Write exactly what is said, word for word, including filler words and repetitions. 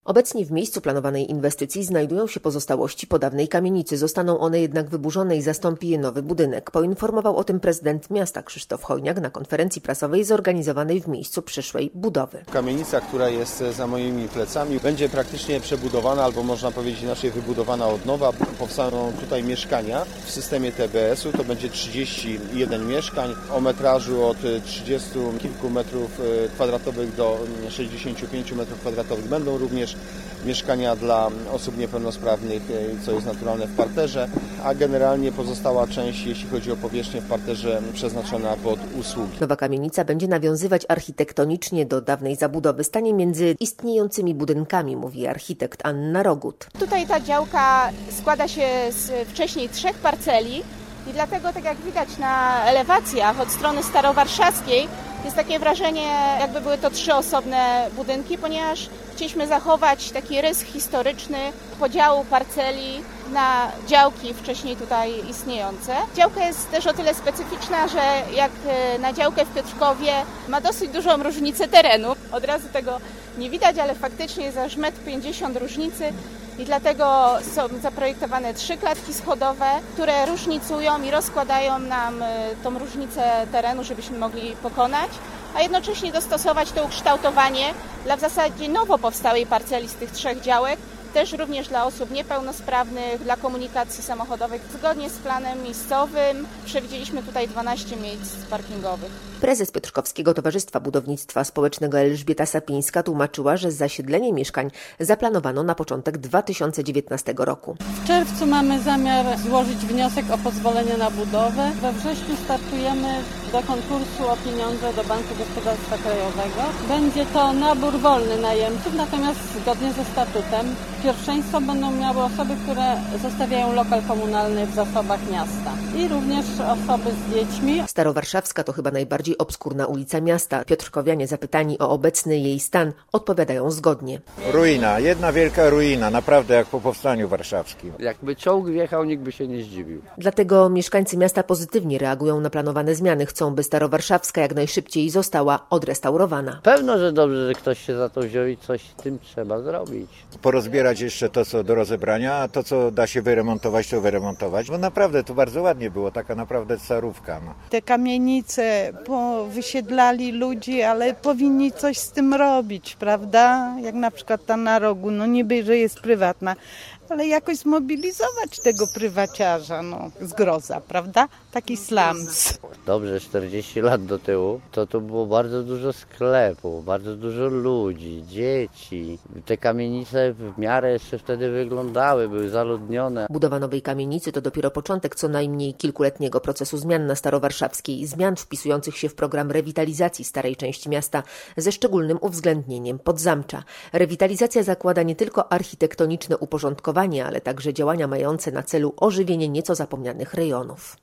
Obecnie w miejscu planowanej inwestycji znajdują się pozostałości po dawnej kamienicy. Zostaną one jednak wyburzone i zastąpi je nowy budynek. Poinformował o tym prezydent miasta Krzysztof Hojniak na konferencji prasowej zorganizowanej w miejscu przyszłej budowy. Kamienica, która jest za moimi plecami, będzie praktycznie przebudowana, albo można powiedzieć inaczej wybudowana od nowa. Powstaną tutaj mieszkania w systemie T B S u. To będzie trzydzieści jeden mieszkań o metrażu od trzydziestu kilku metrów kwadratowych do sześćdziesięciu pięciu metrów kwadratowych. Będą również mieszkania dla osób niepełnosprawnych, co jest naturalne w parterze, a generalnie pozostała część, jeśli chodzi o powierzchnię w parterze, przeznaczona pod usługi. Nowa kamienica będzie nawiązywać architektonicznie do dawnej zabudowy. Stanie między istniejącymi budynkami, mówi architekt Anna Rogut. Tutaj ta działka składa się z wcześniej trzech parceli i dlatego, tak jak widać na elewacjach od strony starowarszawskiej, jest takie wrażenie, jakby były to trzy osobne budynki, ponieważ chcieliśmy zachować taki rys historyczny podziału parceli na działki wcześniej tutaj istniejące. Działka jest też o tyle specyficzna, że jak na działkę w Piotrkowie ma dosyć dużą różnicę terenu. Od razu tego nie widać, ale faktycznie jest aż metr pięćdziesiąt różnicy i dlatego są zaprojektowane trzy klatki schodowe, które różnicują i rozkładają nam tą różnicę terenu, żebyśmy mogli pokonać, a jednocześnie dostosować to ukształtowanie dla w zasadzie nowo powstałej parceli z tych trzech działek, też również dla osób niepełnosprawnych, dla komunikacji samochodowej. Zgodnie z planem miejscowym przewidzieliśmy tutaj dwanaście miejsc parkingowych. Prezes Piotrkowskiego Towarzystwa Budownictwa Społecznego Elżbieta Sapińska tłumaczyła, że zasiedlenie mieszkań zaplanowano na początek dwa tysiące dziewiętnastego roku. W czerwcu mamy zamiar złożyć wniosek o pozwolenie na budowę. We wrześniu startujemy do konkursu o pieniądze do Banku Gospodarstwa Krajowego. Będzie to nabór wolny najemców, natomiast zgodnie ze statutem pierwszeństwo będą miały osoby, które zostawiają lokal komunalny w zasobach miasta i również osoby z dziećmi. Starowarszawska to chyba najbardziej obskurna ulica miasta. Piotrkowianie zapytani o obecny jej stan odpowiadają zgodnie. Ruina, jedna wielka ruina, naprawdę jak po powstaniu warszawskim. Jakby czołg wjechał, nikt by się nie zdziwił. Dlatego mieszkańcy miasta pozytywnie reagują na planowane zmiany. Chcą, by Starowarszawska jak najszybciej została odrestaurowana. Pewno, że dobrze, że ktoś się za to wziął i coś z tym trzeba zrobić. Porozbierać jeszcze to, co do rozebrania, a to, co da się wyremontować, to wyremontować. Bo naprawdę to bardzo ładnie było, taka naprawdę starówka. No. Te kamienice wysiedlali ludzi, ale powinni coś z tym robić, prawda? Jak na przykład ta na rogu, no niby, że jest prywatna, ale jakoś zmobilizować tego prywaciarza, no zgroza, prawda? Taki slums. Dobrze, czterdzieści lat do tyłu, to to było bardzo dużo sklepów, bardzo dużo ludzi, dzieci. Te kamienice w miarę jeszcze wtedy wyglądały, były zaludnione. Budowa nowej kamienicy to dopiero początek co najmniej kilkuletniego procesu zmian na Starowarszawskiej, zmian wpisujących się w program rewitalizacji starej części miasta ze szczególnym uwzględnieniem Podzamcza. Rewitalizacja zakłada nie tylko architektoniczne uporządkowanie, ale także działania mające na celu ożywienie nieco zapomnianych rejonów.